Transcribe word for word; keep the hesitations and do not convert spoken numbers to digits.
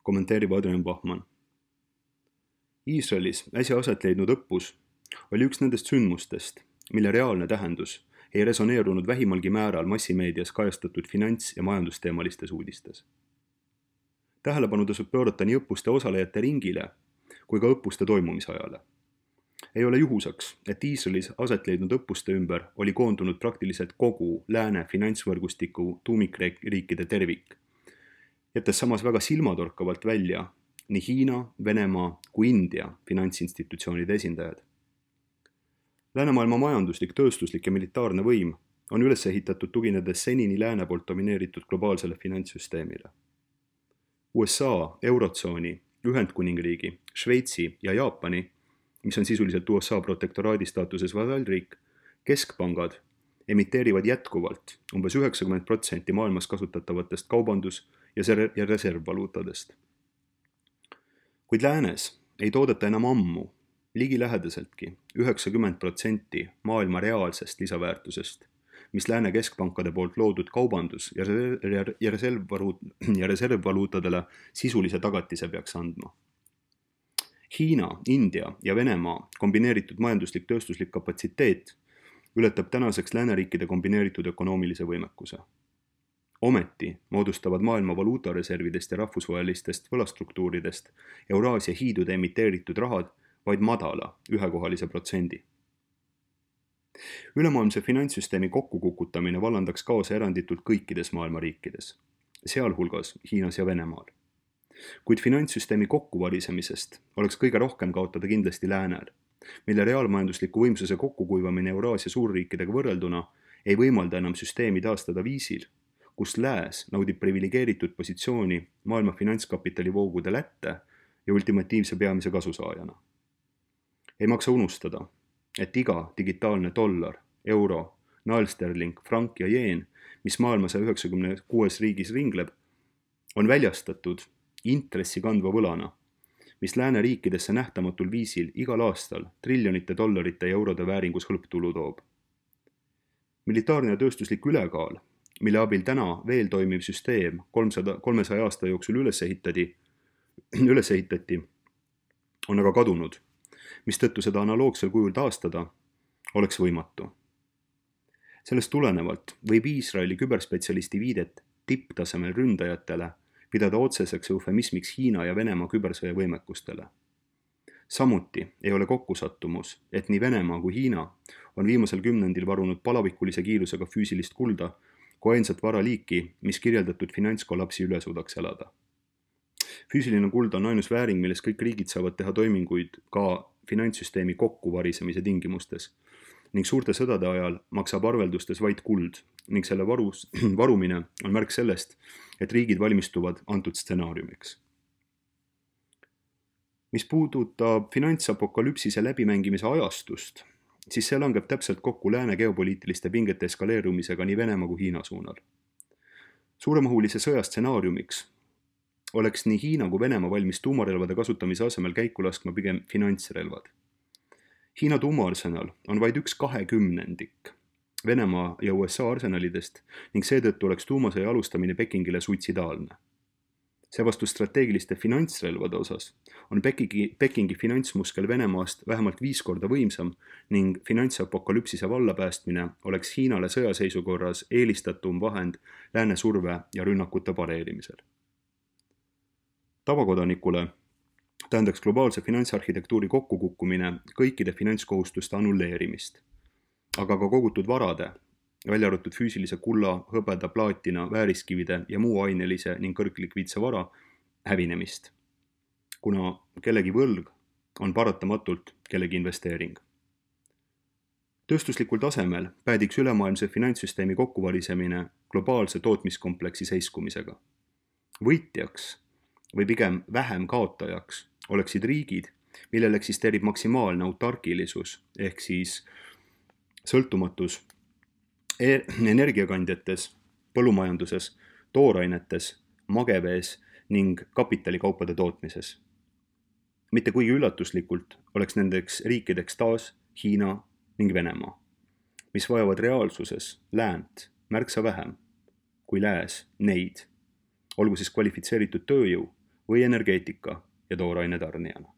kommenteerib Adrian Bachmann. Iisraelis äsja aset leidnud õppus oli üks nendest sündmustest, mille reaalne tähendus ei resoneerunud vähimalgi määral massimeedias kajastatud finants- ja majandusteemalistes uudistes. Tähelepanu tasub pöörata nii õppuste osalejate ringile kui ka õppuste toimumisajale. Ei ole juhusaks, et Iisraelis aset leidnud õppuste ümber oli koondunud praktiliselt kogu lääne finantsvõrgustiku tuumikriikide tervik, jättes samas väga silmatorkavalt välja nii Hiina, Venemaa kui India finantsinstitutsioonide esindajad. Läänemaailma majanduslik, tööstuslik ja militaarne võim on üles ehitatud tuginedes senini lääne poolt domineeritud globaalsele finantssüsteemile. U S A, Eurotsooni, Ühendkuningriigi, Šveitsi ja Jaapani, mis on sisuliselt U S A protektoraadi staatuses vasallriik, keskpangad emiteerivad jätkuvalt umbes üheksakümmend protsenti maailmas kasutatavatest kaubandus- ja reservvaluutadest. Kuid läänes ei toodeta enam ammu ligilähedaseltki üheksakümmend protsenti maailma reaalsest lisaväärtusest, mis lääne keskpankade poolt loodud kaubandus- ja reservvaluutadele sisulise tagatise peaks andma. Hiina, India ja Venemaa kombineeritud majanduslik tööstuslik kapatsiteet ületab tänaseks lääneriikide kombineeritud ökonoomilise võimekuse. Ometi moodustavad maailma valuutareservidest ja rahvusvahelistest võlastruktuuridest Euraasia hiidude emiteeritud rahad vaid madala ühekohalise protsendi. Ülemaailmse finantssüsteemi kokkukukutamine vallandaks kaasa eranditult kõikides maailma riikides, sealhulgas Hiinas ja Venemaal. Kuid finantssüsteemi kokkuvarisemisest oleks kõige rohkem kaotada kindlasti läänel, mille reaalmajandusliku võimsuse kokkukuivamine Euraasia suurriikidega võrrelduna ei võimalda enam süsteemi taastada viisil, kus lääs naudib privilegeeritud positsiooni maailma finantskapitali voogude lätte ja ultimatiivse peamise kasusaajana. Ei maksa unustada, et iga digitaalne dollar, euro, naelsterling, frank ja jeen, mis maailma saja üheksakümne kuues riigis ringleb, on väljastatud intressi kandva võlana, mis lääne riikidesse nähtamatul viisil igal aastal triljonite dollarite ja eurode vääringus hõlptulu toob. Militaarne ja tööstuslik ülekaal, mille abil täna veel toimiv süsteem kolmesaja aasta jooksul üles ehitati, üles ehitati, on aga kadunud, mistõttu seda analoogsel kujul taastada oleks võimatu. Sellest tulenevalt võib Iisraeli küberspetsialisti viidet tipptasemel ründajatele pidada otseseks eufemismiks Hiina ja Venemaa kübersõja võimekustele. Samuti ei ole kokkusattumus, et nii Venemaa kui Hiina on viimasel kümnendil varunud palavikulise kiirusega füüsilist kulda kui ainsat varaliiki, mis kirjeldatud finantskollapsi üle suudaks elada. Füüsiline kuld on ainus vääring, milles kõik riigid saavad teha toiminguid ka finantssüsteemi kokkuvarisemise tingimustes ning suurte sõdade ajal maksab arveldustes vaid kuld ning selle varus, varumine on märk sellest, et riigid valmistuvad antud stsenaariumiks. Mis puudutab finantsapokalüpsise läbimängimise ajastust, siis see langeb täpselt kokku lääne geopoliitiliste pingete eskaleerumisega nii Venemaa kui Hiina suunal. Suuremahulise sõja stsenaariumiks oleks nii Hiina kui Venemaa valmis tuumarelvade kasutamise asemel käiku laskma pigem finantsrelvad. Hiina tuumaarsenal on vaid üks kahekümnendik Venemaa ja U S A arsenalidest ning seetõttu oleks tuumasõja alustamine Pekingile suitsidaalne. Seevastu strateegiliste finantsrelvade osas on Pekingi, Pekingi finantsmuskel Venemaast vähemalt viis korda võimsam ning finantsapokalüpsise vallapäästmine oleks Hiinale sõjaseisukorras eelistatum vahend lääne surve ja rünnakute pareerimisel. Tavakodanikule tähendaks globaalse finantsarhitektuuri kokkukukkumine kõikide finantskohustuste annulleerimist, aga ka kogutud varade, välja arvatud füüsilise kulla, hõbeda, plaatina, vääriskivide ja muu ainelise ning kõrglikviidse vara hävinemist, kuna kellegi võlg on paratamatult kellegi investeering. Tööstuslikul tasemel päädiks ülemaailmse finantssüsteemi kokkuvarisemine globaalse tootmiskompleksi seiskumisega. Võitjaks või pigem vähem kaotajaks oleksid riigid, millel eksisteerib maksimaalne autarkilisus ehk siis sõltumatus energiakandjates, põllumajanduses, toorainetes, magevees ning kapitalikaupade tootmises. Mitte kuigi üllatuslikult oleks nendeks riikideks taas Hiina ning Venemaa, mis vajavad reaalsuses läänt märksa vähem kui lääs neid, olgu siis kvalifitseeritud tööjõu või energeetika ja tooraine tarnijana.